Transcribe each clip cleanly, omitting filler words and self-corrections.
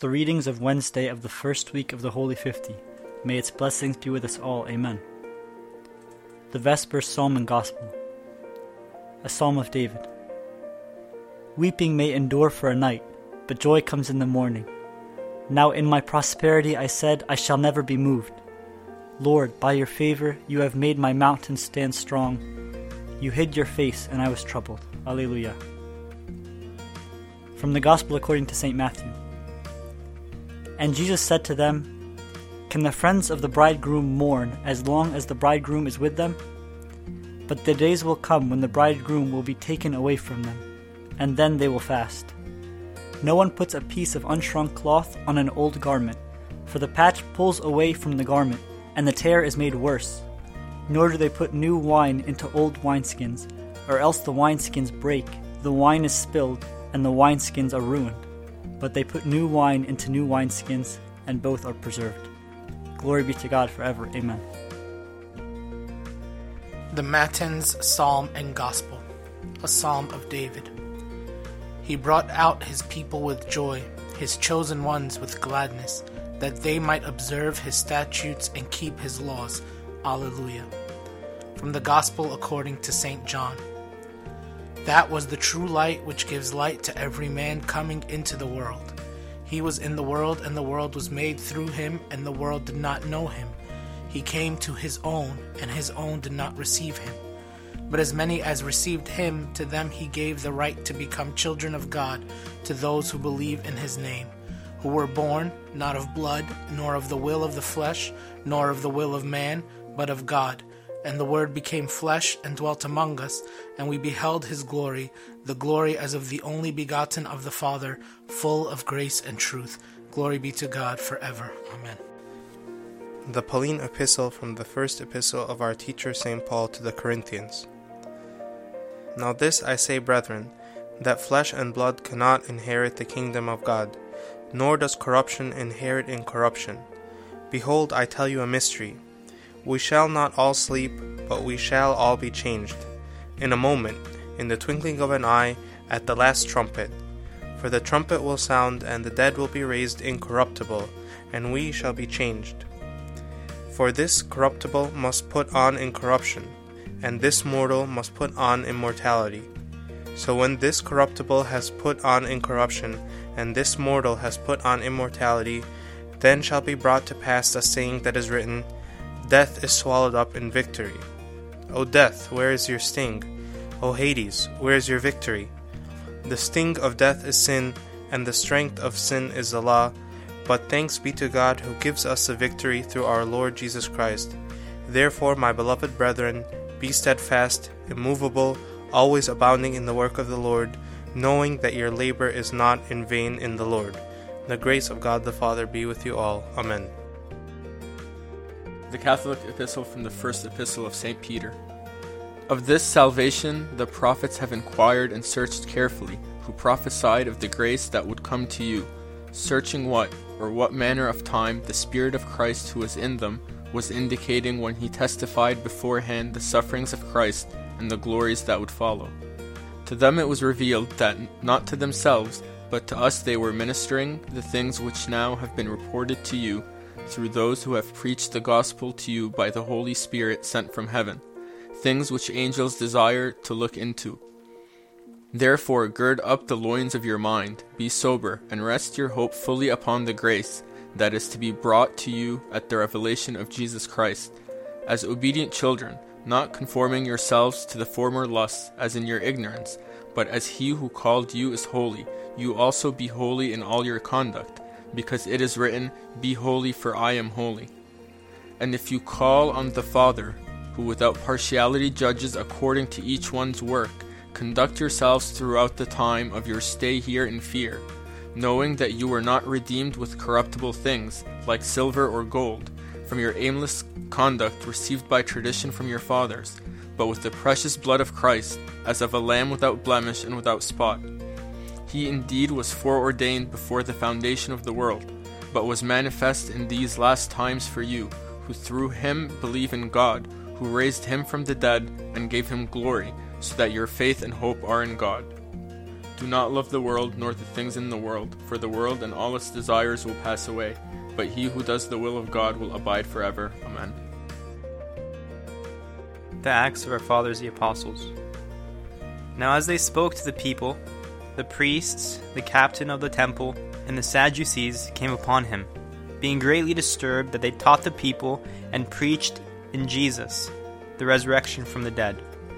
The readings of Wednesday of the first week of the Holy 50. May its blessings be with us all. Amen. The Vespers Psalm and Gospel. A Psalm of David. Weeping may endure for a night, but joy comes in the morning. Now in my prosperity I said, I shall never be moved. Lord, by your favor you have made my mountain stand strong. You hid your face, and I was troubled. Alleluia. From the Gospel according to St. Matthew. And Jesus said to them, Can the friends of the bridegroom mourn as long as the bridegroom is with them? But the days will come when the bridegroom will be taken away from them, and then they will fast. No one puts a piece of unshrunk cloth on an old garment, for the patch pulls away from the garment, and the tear is made worse. Nor do they put new wine into old wineskins, or else the wineskins break, the wine is spilled, and the wineskins are ruined. But they put new wine into new wineskins, and both are preserved. Glory be to God forever. Amen. The Matins, Psalm and Gospel, a Psalm of David. He brought out his people with joy, his chosen ones with gladness, that they might observe his statutes and keep his laws. Alleluia. From the Gospel according to St. John. That was the true light which gives light to every man coming into the world. He was in the world, and the world was made through him, and the world did not know him. He came to his own, and his own did not receive him. But as many as received him, to them he gave the right to become children of God, to those who believe in his name, who were born not of blood, nor of the will of the flesh, nor of the will of man, but of God. And the Word became flesh and dwelt among us, and we beheld his glory, the glory as of the only begotten of the Father, full of grace and truth. Glory be to God forever. Amen. The Pauline Epistle from the first epistle of our teacher St. Paul to the Corinthians. Now this I say, brethren, that flesh and blood cannot inherit the kingdom of God, nor does corruption inherit incorruption. Behold, I tell you a mystery. We shall not all sleep, but we shall all be changed. In a moment, in the twinkling of an eye, at the last trumpet. For the trumpet will sound, and the dead will be raised incorruptible, and we shall be changed. For this corruptible must put on incorruption, and this mortal must put on immortality. So when this corruptible has put on incorruption, and this mortal has put on immortality, then shall be brought to pass the saying that is written, Death is swallowed up in victory. O death, where is your sting? O Hades, where is your victory? The sting of death is sin, and the strength of sin is the law. But thanks be to God who gives us the victory through our Lord Jesus Christ. Therefore, my beloved brethren, be steadfast, immovable, always abounding in the work of the Lord, knowing that your labor is not in vain in the Lord. The grace of God the Father be with you all. Amen. The Catholic Epistle from the first epistle of St. Peter. Of this salvation the prophets have inquired and searched carefully, who prophesied of the grace that would come to you, searching what manner of time the Spirit of Christ who was in them was indicating when he testified beforehand the sufferings of Christ and the glories that would follow. To them it was revealed that not to themselves, but to us they were ministering the things which now have been reported to you, through those who have preached the gospel to you by the Holy Spirit sent from heaven, things which angels desire to look into. Therefore gird up the loins of your mind, be sober, and rest your hope fully upon the grace that is to be brought to you at the revelation of Jesus Christ, as obedient children, not conforming yourselves to the former lusts as in your ignorance, but as he who called you is holy, you also be holy in all your conduct, because it is written, Be holy, for I am holy. And if you call on the Father, who without partiality judges according to each one's work, conduct yourselves throughout the time of your stay here in fear, knowing that you were not redeemed with corruptible things, like silver or gold, from your aimless conduct received by tradition from your fathers, but with the precious blood of Christ, as of a lamb without blemish and without spot. He indeed was foreordained before the foundation of the world, but was manifest in these last times for you, who through him believe in God, who raised him from the dead and gave him glory, so that your faith and hope are in God. Do not love the world, nor the things in the world, for the world and all its desires will pass away, but he who does the will of God will abide forever. Amen. The Acts of our Fathers the Apostles. Now as they spoke to the people, the priests, the captain of the temple, and the Sadducees came upon him, being greatly disturbed that they taught the people and preached in Jesus the resurrection from the dead.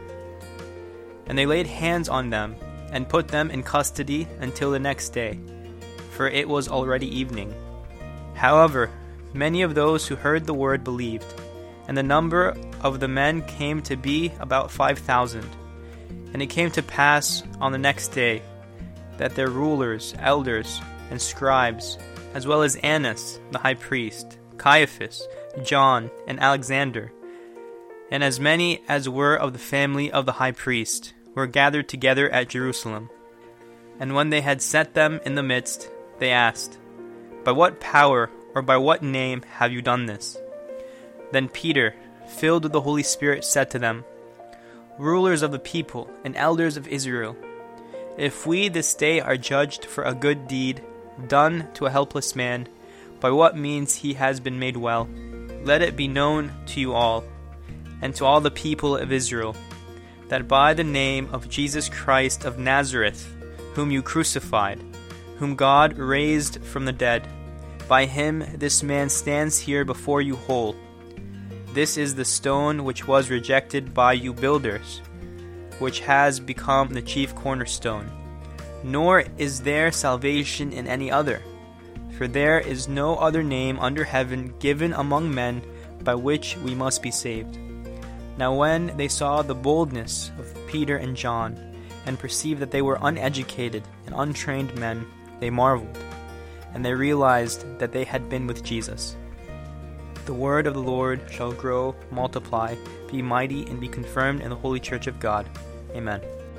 And they laid hands on them, and put them in custody until the next day, for it was already evening. However, many of those who heard the word believed, and the number of the men came to be about 5,000. And it came to pass on the next day that their rulers, elders, and scribes, as well as Annas the high priest, Caiaphas, John, and Alexander, and as many as were of the family of the high priest, were gathered together at Jerusalem. And when they had set them in the midst, they asked, By what power or by what name have you done this? Then Peter, filled with the Holy Spirit, said to them, Rulers of the people and elders of Israel, if we this day are judged for a good deed done to a helpless man, by what means he has been made well, let it be known to you all, and to all the people of Israel, that by the name of Jesus Christ of Nazareth, whom you crucified, whom God raised from the dead, by him this man stands here before you whole. This is the stone which was rejected by you builders, which has become the chief cornerstone. Nor is there salvation in any other, for there is no other name under heaven given among men by which we must be saved. Now when they saw the boldness of Peter and John, and perceived that they were uneducated and untrained men, they marveled, and they realized that they had been with Jesus. The word of the Lord shall grow, multiply, be mighty, and be confirmed in the holy church of God. Amen.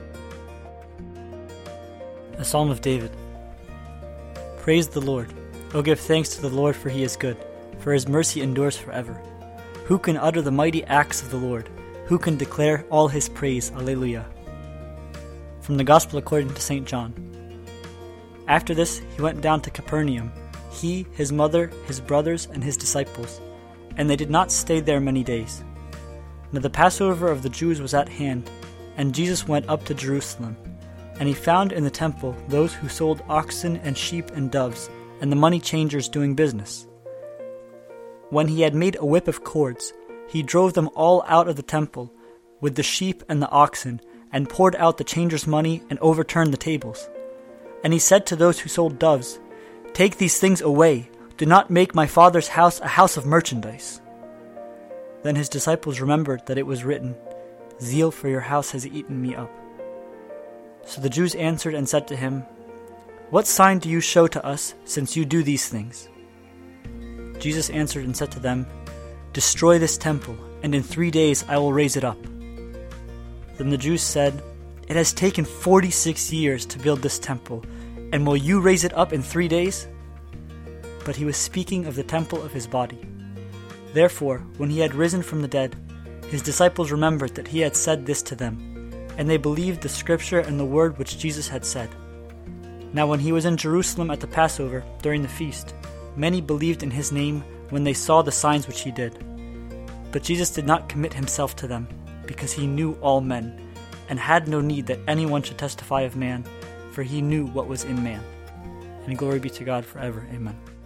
A Psalm of David. Praise the Lord. O give thanks to the Lord, for he is good, for his mercy endures forever. Who can utter the mighty acts of the Lord? Who can declare all his praise? Alleluia. From the Gospel according to St. John. After this he went down to Capernaum, he, his mother, his brothers, and his disciples, and they did not stay there many days. Now the Passover of the Jews was at hand, and Jesus went up to Jerusalem. And he found in the temple those who sold oxen and sheep and doves, and the money changers doing business. When he had made a whip of cords, he drove them all out of the temple, with the sheep and the oxen, and poured out the changers' money, and overturned the tables. And he said to those who sold doves, Take these things away, do not make my Father's house a house of merchandise. Then his disciples remembered that it was written, Zeal for your house has eaten me up. So the Jews answered and said to him, What sign do you show to us, since you do these things? Jesus answered and said to them, Destroy this temple, and in 3 days I will raise it up. Then the Jews said, It has taken 46 years to build this temple, and will you raise it up in 3 days? But he was speaking of the temple of his body. Therefore, when he had risen from the dead, his disciples remembered that he had said this to them, and they believed the scripture and the word which Jesus had said. Now when he was in Jerusalem at the Passover, during the feast, many believed in his name when they saw the signs which he did. But Jesus did not commit himself to them, because he knew all men, and had no need that anyone should testify of man, for he knew what was in man. And glory be to God forever. Amen.